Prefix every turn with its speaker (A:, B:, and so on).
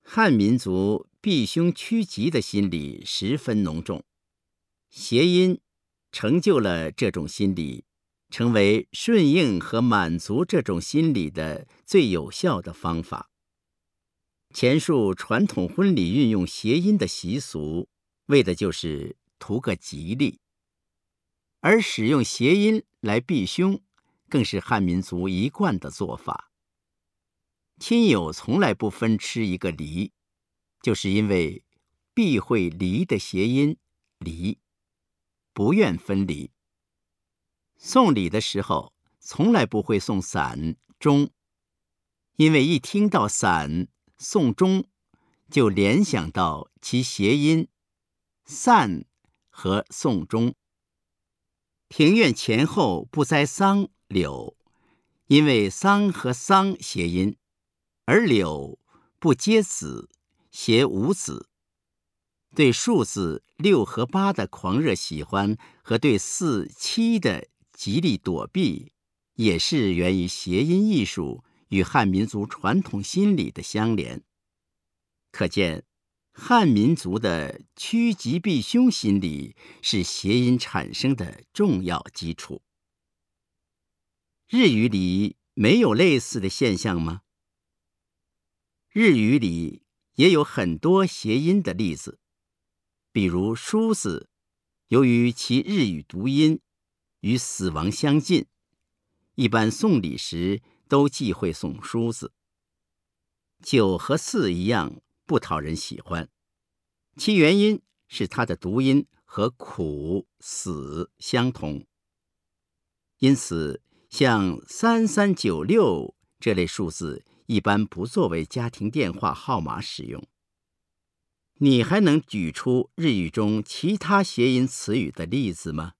A: 汉民族避凶趋吉的心理十分浓重，谐音成就了这种心理，成为顺应和满足这种心理的最有效的方法。前述传统婚礼运用谐音的习俗，为的就是图个吉利，而使用谐音来避凶，更是汉民族一贯的做法。亲友从来不分吃一个梨，就是因为避讳离的谐音离，不愿分离。送礼的时候从来不会送伞钟，因为一听到伞送钟，就联想到其谐音散和送钟。庭院前后不栽桑柳，因为桑和桑谐音，而柳不结子，谐无子。对数字6和8的狂热喜欢和对4、7的极力躲避，也是源于谐音艺术与汉民族传统心理的相连。可见汉民族的趋吉避凶心理是谐音产生的重要基础。日语里没有类似的现象吗？日语里也有很多谐音的例子，比如梳子，由于其日语读音与死亡相近，一般送礼时都忌讳送梳子。9和4一样不讨人喜欢，其原因是它的读音和苦、死相同。因此像3396这类数字一般不作为家庭电话号码使用。你还能举出日语中其他谐音词语的例子吗？